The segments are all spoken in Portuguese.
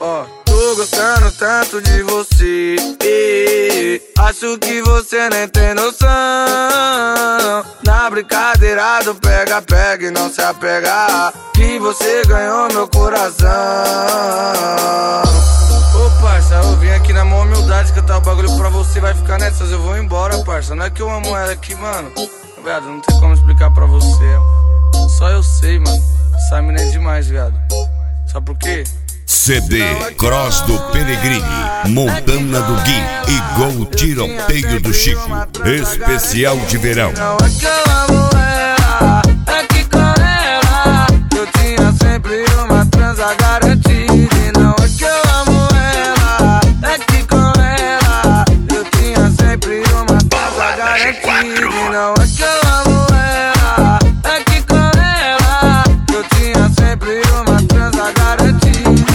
Ó, tô gostando tanto de você, acho que você nem tem noção. Na brincadeira do pega-pega e não se apegar, que você ganhou meu coração. Ô parça, eu vim aqui na maior humildade cantar o bagulho pra você, vai ficar nessas, eu vou embora, parça. Não é que eu amo ela aqui, mano, viado, não tem como explicar pra você. Só eu sei, mano, essa mina é demais, viado. Sabe por quê? CD Cross do Peregrini, Montana do Gui e Gol Tiroteio do Chico, especial de verão. Não é que eu amo ela, é que com ela eu tinha sempre uma transa garantida. E não é que eu amo ela, é que com ela eu tinha sempre uma transa garantida. E não é que eu amo ela, é que com ela eu tinha sempre uma transa garantida.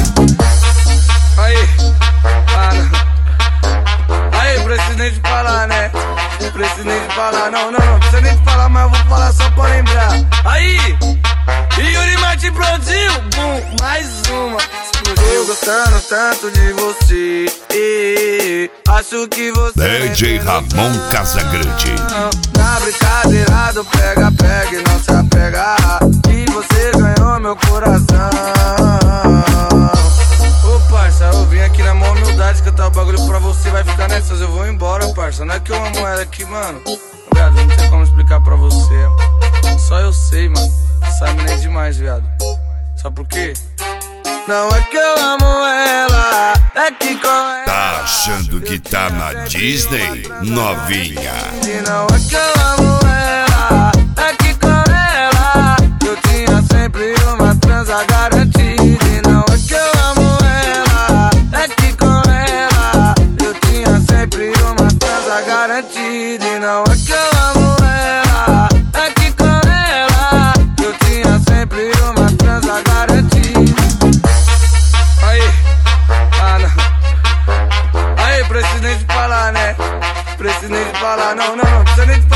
Aí, preciso nem de falar, né? Preciso nem de falar, não precisa nem de falar, mas eu vou falar só pra lembrar. Aí, Yuri Martin produziu, bum, mais uma. Eu gostando tanto de você, acho que você DJ Ramon Casagrande. Na brincadeira do pega-pega e não se apegar, que você ganhou meu coração. Ô parça, eu vim aqui na maior humildade cantar o bagulho pra você, vai ficar nessas, eu vou embora, parça. Não é que eu amo ela aqui, mano, viado, não tem como explicar pra você. Só eu sei, mano, essa mina é demais, viado. Sabe por quê? Não é que eu amo ela, é que com ela. Tá achando que tá na Disney, novinha? E não é que eu amo ela, é que com ela eu tinha sempre uma transa garantida. E não é que eu amo ela, é que com ela eu tinha sempre uma transa garantida. E não é que eu amo ela, é que com ela eu tinha sempre uma transa garantida. Aí, não. Aí, preciso nem de falar, né? Preciso nem de falar, não precisa nem de